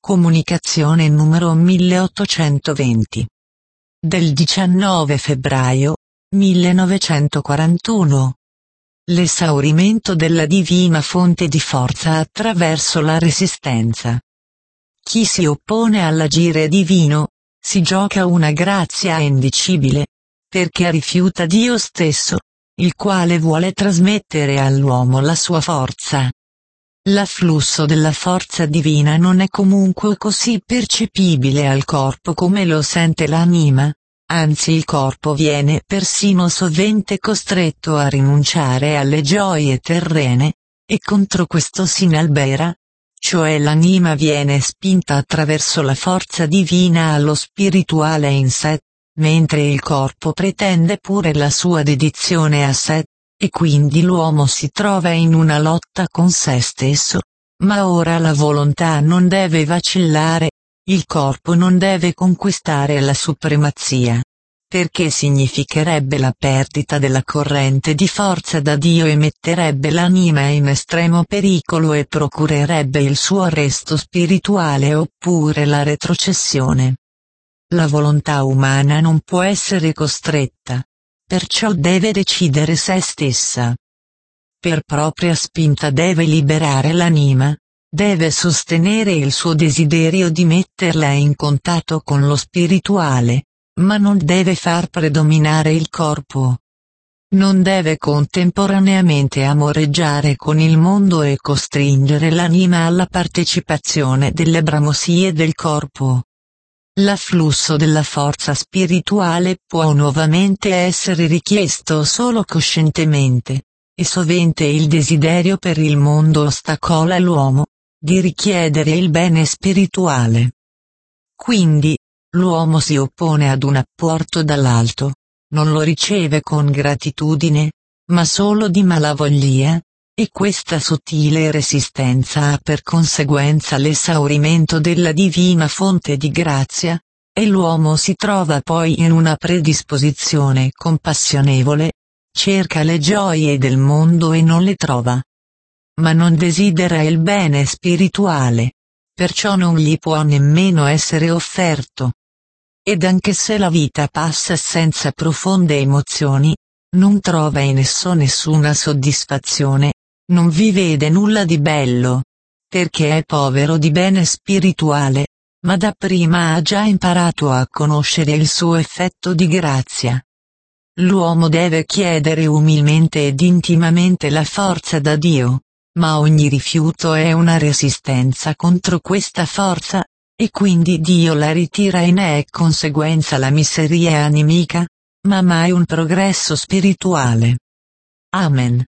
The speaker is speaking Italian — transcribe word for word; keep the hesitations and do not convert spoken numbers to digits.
Comunicazione numero milleottocentoventi. Del diciannove febbraio millenovecentoquarantuno. L'esaurimento della divina fonte di forza attraverso la resistenza. Chi si oppone all'agire divino, si gioca una grazia indicibile, perché rifiuta Dio stesso, il quale vuole trasmettere all'uomo la sua forza. L'afflusso della forza divina non è comunque così percepibile al corpo come lo sente l'anima, anzi il corpo viene persino sovente costretto a rinunciare alle gioie terrene, e contro questo si inalbera, cioè l'anima viene spinta attraverso la forza divina allo spirituale in sé, mentre il corpo pretende pure la sua dedizione a sé. E quindi l'uomo si trova in una lotta con se stesso, ma ora la volontà non deve vacillare, il corpo non deve conquistare la supremazia, perché significherebbe la perdita della corrente di forza da Dio e metterebbe l'anima in estremo pericolo e procurerebbe il suo arresto spirituale oppure la retrocessione. La volontà umana non può essere costretta. Perciò deve decidere se stessa. Per propria spinta deve liberare l'anima, deve sostenere il suo desiderio di metterla in contatto con lo spirituale, ma non deve far predominare il corpo. Non deve contemporaneamente amoreggiare con il mondo e costringere l'anima alla partecipazione delle bramosie del corpo. L'afflusso della forza spirituale può nuovamente essere richiesto solo coscientemente, e sovente il desiderio per il mondo ostacola l'uomo, di richiedere il bene spirituale. Quindi, l'uomo si oppone ad un apporto dall'alto, non lo riceve con gratitudine, ma solo di malavoglia, e questa sottile resistenza ha per conseguenza l'esaurimento della divina fonte di grazia, e l'uomo si trova poi in una predisposizione compassionevole, cerca le gioie del mondo e non le trova. Ma non desidera il bene spirituale, perciò non gli può nemmeno essere offerto. Ed anche se la vita passa senza profonde emozioni, non trova in esso nessuna soddisfazione. Non vi vede nulla di bello, perché è povero di bene spirituale, ma dapprima ha già imparato a conoscere il suo effetto di grazia. L'uomo deve chiedere umilmente ed intimamente la forza da Dio, ma ogni rifiuto è una resistenza contro questa forza, e quindi Dio la ritira e ne è conseguenza la miseria animica, ma mai un progresso spirituale. Amen.